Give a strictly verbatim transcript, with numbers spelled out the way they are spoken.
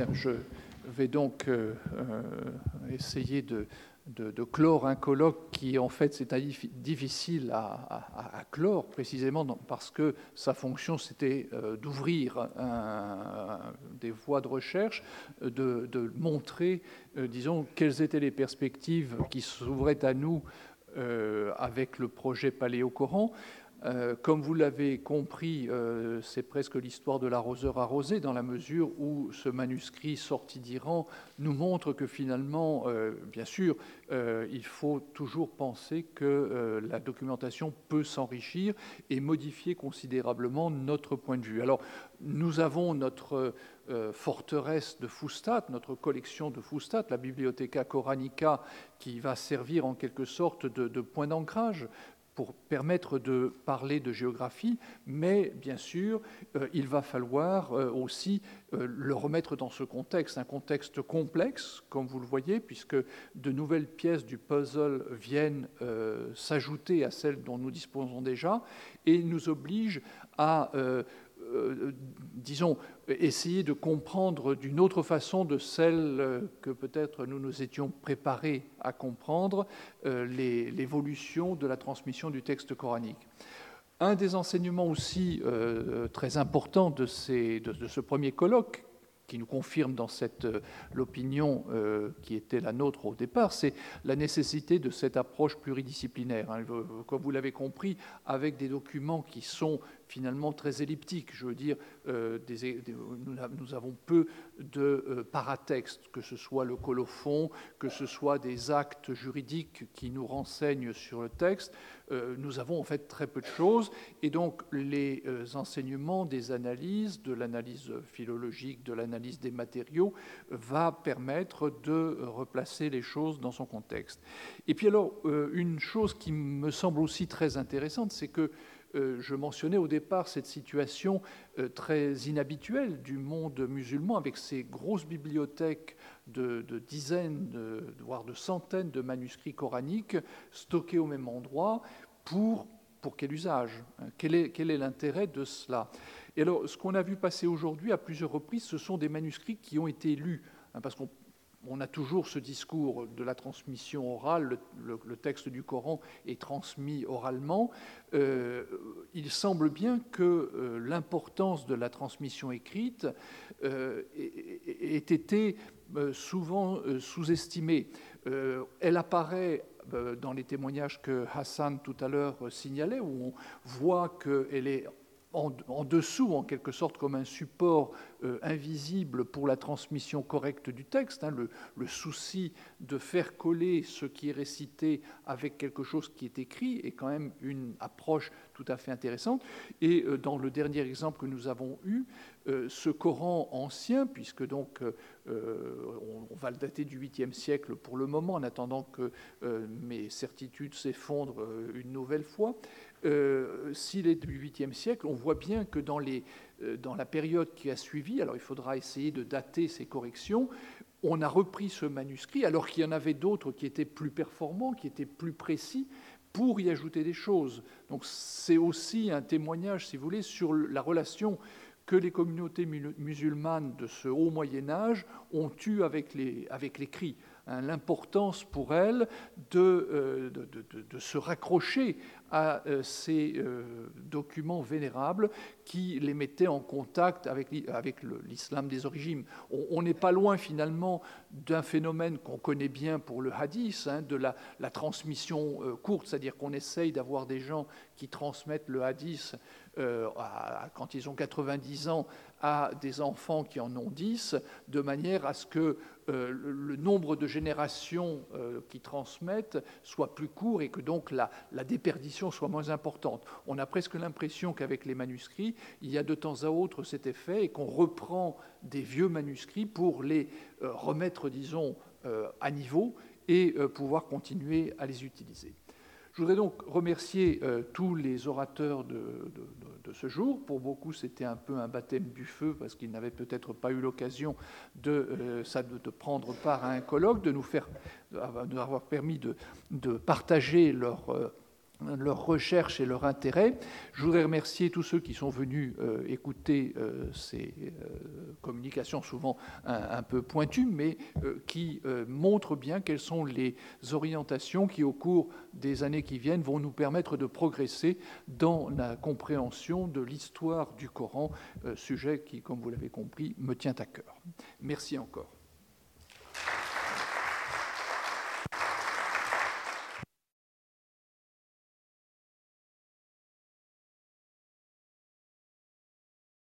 Bien, je vais donc euh, euh, essayer de, de, de clore un colloque qui, en fait, c'est difficile à, à, à clore, précisément parce que sa fonction, c'était euh, d'ouvrir un, un, des voies de recherche, de, de montrer, euh, disons, quelles étaient les perspectives qui s'ouvraient à nous euh, avec le projet Paléo-Coran. Euh, comme vous l'avez compris, euh, c'est presque l'histoire de l'arroseur arrosé, dans la mesure où ce manuscrit sorti d'Iran nous montre que finalement, euh, bien sûr, euh, il faut toujours penser que euh, la documentation peut s'enrichir et modifier considérablement notre point de vue. Alors, nous avons notre euh, forteresse de Fustat, notre collection de Fustat, la Bibliotheca Coranica, qui va servir en quelque sorte de, de point d'ancrage pour permettre de parler de géographie, mais bien sûr, euh, il va falloir euh, aussi euh, le remettre dans ce contexte, un contexte complexe, comme vous le voyez, puisque de nouvelles pièces du puzzle viennent euh, s'ajouter à celles dont nous disposons déjà, et nous obligent à... Euh, Euh, disons, essayer de comprendre d'une autre façon de celle que peut-être nous nous étions préparés à comprendre euh, l'évolution de la transmission du texte coranique. Un des enseignements aussi euh, très importants de, ces, de, de ce premier colloque, qui nous confirme dans cette euh, l'opinion euh, qui était la nôtre au départ, c'est la nécessité de cette approche pluridisciplinaire. Hein. Comme vous l'avez compris, avec des documents qui sont finalement très elliptiques. Je veux dire, euh, des, des, nous avons peu de euh, paratextes, que ce soit le colophon, que ce soit des actes juridiques qui nous renseignent sur le texte. Euh, nous avons en fait très peu de choses. Et donc, les euh, enseignements des analyses, de l'analyse philologique, de l'analyse des matériaux, va permettre de replacer les choses dans son contexte. Et puis alors, euh, une chose qui me semble aussi très intéressante, c'est que Euh, je mentionnais au départ cette situation euh, très inhabituelle du monde musulman avec ces grosses bibliothèques de, de dizaines, de, voire de centaines de manuscrits coraniques stockés au même endroit. Pour, pour quel usage? Quel est, quel est l'intérêt de cela? Et alors, ce qu'on a vu passer aujourd'hui à plusieurs reprises, ce sont des manuscrits qui ont été lus, hein, parce qu'on On a toujours ce discours de la transmission orale, le, le, le texte du Coran est transmis oralement. Euh, il semble bien que euh, l'importance de la transmission écrite euh, ait été euh, souvent euh, sous-estimée. Euh, elle apparaît euh, dans les témoignages que Hassan tout à l'heure signalait, où on voit qu'elle est En, en dessous, en quelque sorte, comme un support euh, invisible pour la transmission correcte du texte, hein, le, le souci de faire coller ce qui est récité avec quelque chose qui est écrit est quand même une approche tout à fait intéressante. Et euh, dans le dernier exemple que nous avons eu, euh, ce Coran ancien, puisque donc euh, on, on va le dater du huitième siècle pour le moment, en attendant que euh, mes certitudes s'effondrent euh, une nouvelle fois, Euh, s'il est du huitième siècle, on voit bien que dans, les, euh, dans la période qui a suivi, alors il faudra essayer de dater ces corrections, on a repris ce manuscrit, alors qu'il y en avait d'autres qui étaient plus performants, qui étaient plus précis, pour y ajouter des choses. Donc c'est aussi un témoignage, si vous voulez, sur la relation que les communautés musulmanes de ce haut Moyen-Âge ont eue avec les, avec l'écrit. Hein, l'importance pour elles de, euh, de, de, de se raccrocher à euh, ces euh, documents vénérables qui les mettaient en contact avec, avec l'islam des origines. On n'est pas loin finalement d'un phénomène qu'on connaît bien pour le hadith, hein, de la, la transmission euh, courte, c'est-à-dire qu'on essaye d'avoir des gens qui transmettent le hadith euh, à, quand ils ont quatre-vingt-dix ans à des enfants qui en ont dix, de manière à ce que euh, le, le nombre de générations euh, qui transmettent soit plus court et que donc la, la déperdition soit moins importante. On a presque l'impression qu'avec les manuscrits, il y a de temps à autre cet effet et qu'on reprend des vieux manuscrits pour les euh, remettre, disons, euh, à niveau et euh, pouvoir continuer à les utiliser. Je voudrais donc remercier euh, tous les orateurs de, de, de ce jour. Pour beaucoup, c'était un peu un baptême du feu parce qu'ils n'avaient peut-être pas eu l'occasion de, euh, ça, de, de prendre part à un colloque, de nous faire, de nous avoir permis de, de partager leur, euh, leur recherche et leur intérêt. Je voudrais remercier tous ceux qui sont venus euh, écouter euh, ces euh, communications souvent un, un peu pointues, mais euh, qui euh, montrent bien quelles sont les orientations qui, au cours des années qui viennent, vont nous permettre de progresser dans la compréhension de l'histoire du Coran, euh, sujet qui, comme vous l'avez compris, me tient à cœur. Merci encore.